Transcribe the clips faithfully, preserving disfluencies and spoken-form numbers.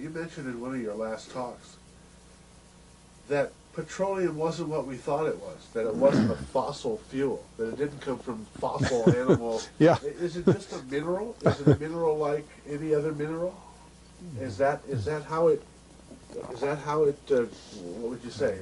you mentioned in one of your last talks that petroleum wasn't what we thought it was, that it wasn't a fossil fuel, that it didn't come from fossil animal. Yeah. Is it just a mineral? Is it a mineral like any other mineral? Is that is that how it, is that how it, uh, what would you say?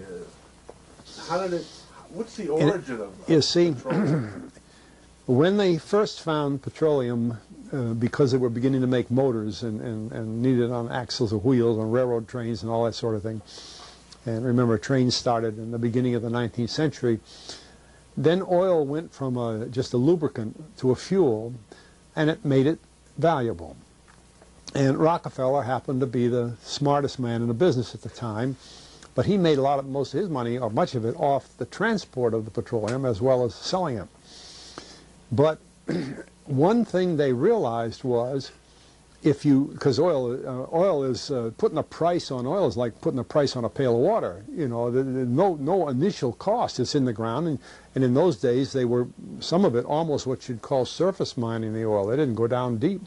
Uh, how did it, what's the origin it, of, of you see, petroleum? When they first found petroleum, uh, because they were beginning to make motors and, and, and needed on axles of wheels on railroad trains and all that sort of thing, and remember trains started in the beginning of the nineteenth century, then oil went from a, just a lubricant to a fuel, and it made it valuable. And Rockefeller happened to be the smartest man in the business at the time, but he made a lot of, most of his money, or much of it, off the transport of the petroleum as well as selling it. But one thing they realized was, if you, because oil, uh, oil is, uh, putting a price on oil is like putting a price on a pail of water. You know, the, the, no, no initial cost. It's in the ground, and, and in those days they were, some of it almost what you'd call surface mining the oil. They didn't go down deep.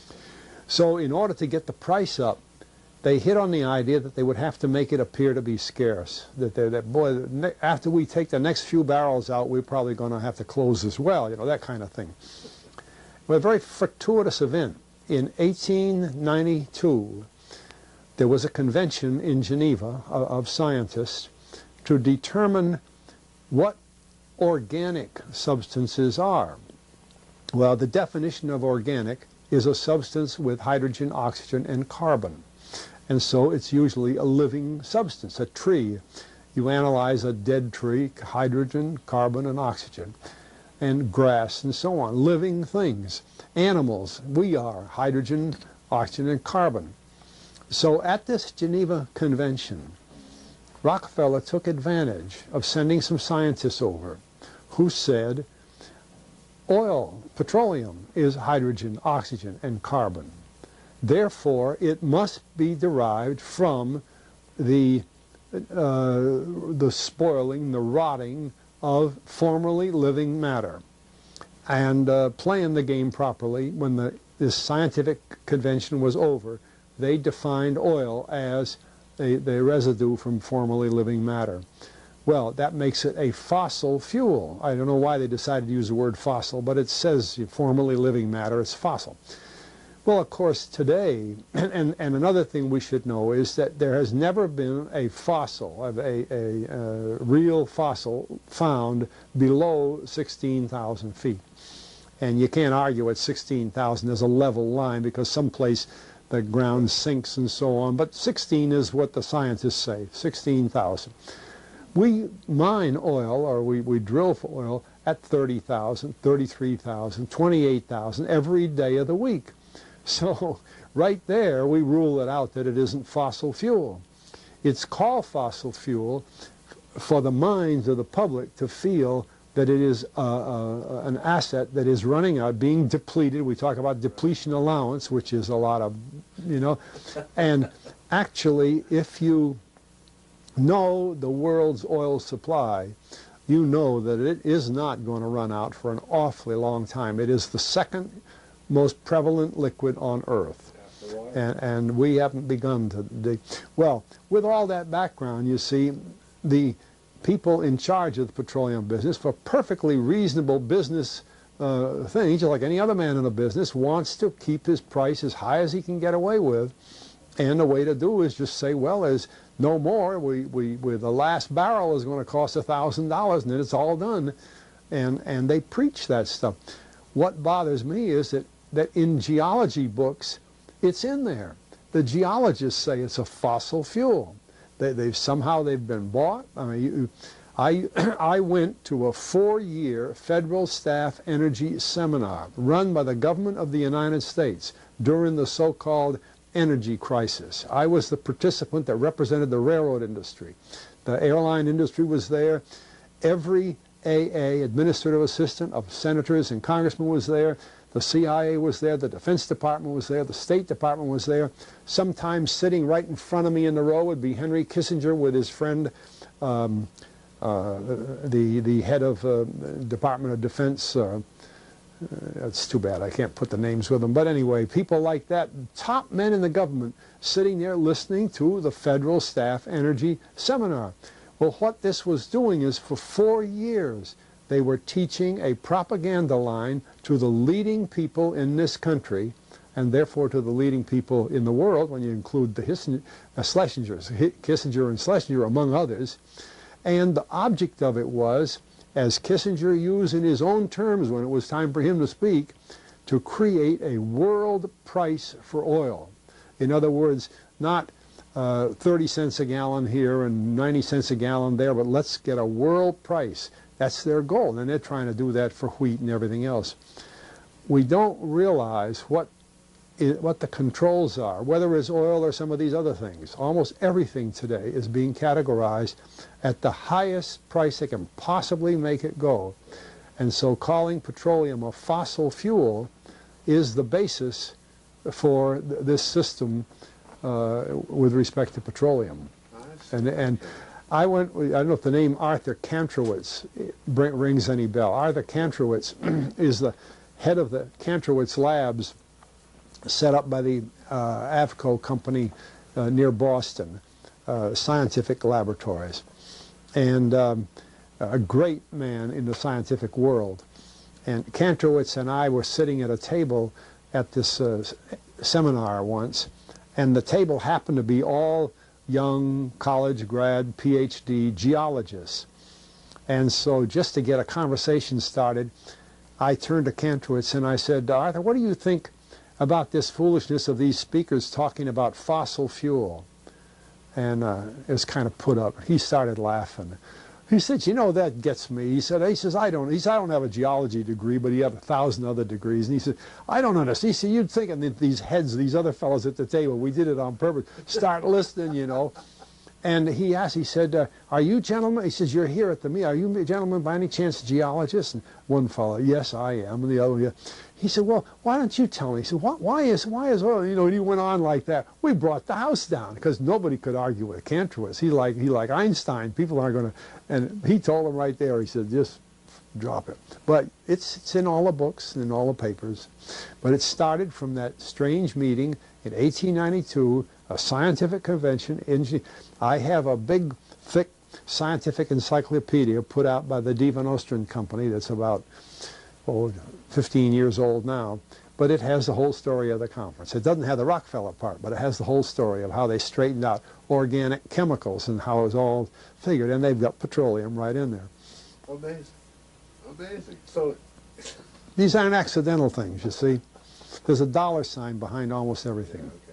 So in order to get the price up, they hit on the idea that they would have to make it appear to be scarce. That, they, that boy, after we take the next few barrels out, we're probably going to have to close as well, you know, that kind of thing. Well, a very fortuitous event. In eighteen ninety-two, there was a convention in Geneva of, of scientists to determine what organic substances are. Well, the definition of organic is a substance with hydrogen, oxygen, and carbon. And so it's usually a living substance, a tree. You analyze a dead tree, hydrogen, carbon, and oxygen, and grass, and so on, living things. Animals, we are, hydrogen, oxygen, and carbon. So at this Geneva Convention, Rockefeller took advantage of sending some scientists over who said, oil, petroleum, is hydrogen, oxygen, and carbon. Therefore, it must be derived from the, uh, the spoiling, the rotting of formerly living matter. And uh, playing the game properly, when the, this scientific convention was over, they defined oil as a, the residue from formerly living matter. Well, that makes it a fossil fuel. I don't know why they decided to use the word fossil, but it says formerly living matter, it's fossil. Well, of course, today, and, and, and another thing we should know is that there has never been a fossil, a, a, a, a real fossil found below sixteen thousand feet. And you can't argue at sixteen thousand there's a level line, because someplace the ground sinks and so on, but sixteen is what the scientists say, sixteen thousand. We mine oil, or we, we drill for oil, at thirty thousand, thirty-three thousand, twenty-eight thousand every day of the week. So right there we rule it out that it isn't fossil fuel. It's called fossil fuel for the minds of the public to feel that it is uh, uh, an asset that is running out, being depleted. We talk about depletion allowance, which is a lot of, you know, and actually if you know the world's oil supply, you know that it is not going to run out for an awfully long time. It is the second most prevalent liquid on Earth. And, and we haven't begun to dig. Well, with all that background, you see, the people in charge of the petroleum business, for perfectly reasonable business uh, things, just like any other man in a business, wants to keep his price as high as he can get away with. And the way to do is just say, well, there's no more. We, we, we, the last barrel is going to cost a thousand dollars, and then it's all done. And, and they preach that stuff. What bothers me is that, that in geology books, it's in there. The geologists say it's a fossil fuel. They, they've somehow they've been bought. I mean, you, I, I went to a four-year federal staff energy seminar run by the government of the United States during the so-called energy crisis. I was the participant that represented the railroad industry. The airline industry was there. Every A A, administrative assistant of senators and congressmen, was there. The C I A was there. The Defense Department was there. The State Department was there. Sometimes sitting right in front of me in the row would be Henry Kissinger with his friend, um, uh, the, the head of uh, Department of Defense, uh, uh, it's too bad I can't put the names with them. But anyway, people like that, top men in the government, sitting there listening to the Federal Staff Energy Seminar. Well, what this was doing is for four years, they were teaching a propaganda line to the leading people in this country, and therefore to the leading people in the world, when you include the Kissinger, uh, Schlesingers, Kissinger and Schlesinger, among others. And the object of it was, as Kissinger used in his own terms when it was time for him to speak, to create a world price for oil. In other words, not uh, thirty cents a gallon here and ninety cents a gallon there, but let's get a world price. That's their goal, and they're trying to do that for wheat and everything else. We don't realize what what the controls are, whether it's oil or some of these other things. Almost everything today is being categorized at the highest price they can possibly make it go. And so calling petroleum a fossil fuel is the basis for th this system uh, with respect to petroleum. And, and I went, I don't know if the name Arthur Kantrowitz rings any bell. Arthur Kantrowitz is the head of the Kantrowitz Labs, set up by the uh, Avco company uh, near Boston, uh, Scientific Laboratories, and um, a great man in the scientific world. And Kantrowitz and I were sitting at a table at this uh, seminar once, and the table happened to be all young college grad PhD geologists. And so just to get a conversation started, I turned to Kantrowitz and I said, Arthur, what do you think about this foolishness of these speakers talking about fossil fuel? And uh, it was kind of put up. He started laughing. He said, you know, that gets me. He said, he says, I don't, he said, I don't have a geology degree, but he had a thousand other degrees. And he said, I don't understand. He said, you'd think that these heads, these other fellows at the table, we did it on purpose, start listening, you know. And he asked, he said, uh, are you gentlemen, he says, you're here at the meeting, are you gentlemen by any chance geologists? And one fellow, yes, I am. And the other one, yeah. He said, well, why don't you tell me? He said, why, why is why is oil? You know, and he went on like that. We brought the house down because nobody could argue with Kantrowitz. He like he like Einstein. People aren't going to. And he told him right there. He said, just drop it. But it's it's in all the books and in all the papers. But it started from that strange meeting in eighteen ninety-two, a scientific convention. In, I have a big, thick scientific encyclopedia put out by the Divan Ostrand Company. That's about oh, fifteen years old now, but it has the whole story of the conference. It doesn't have the Rockefeller part, but it has the whole story of how they straightened out organic chemicals and how it was all figured, and they've got petroleum right in there. Amazing. Amazing. So these aren't accidental things, you see. There's a dollar sign behind almost everything. Okay.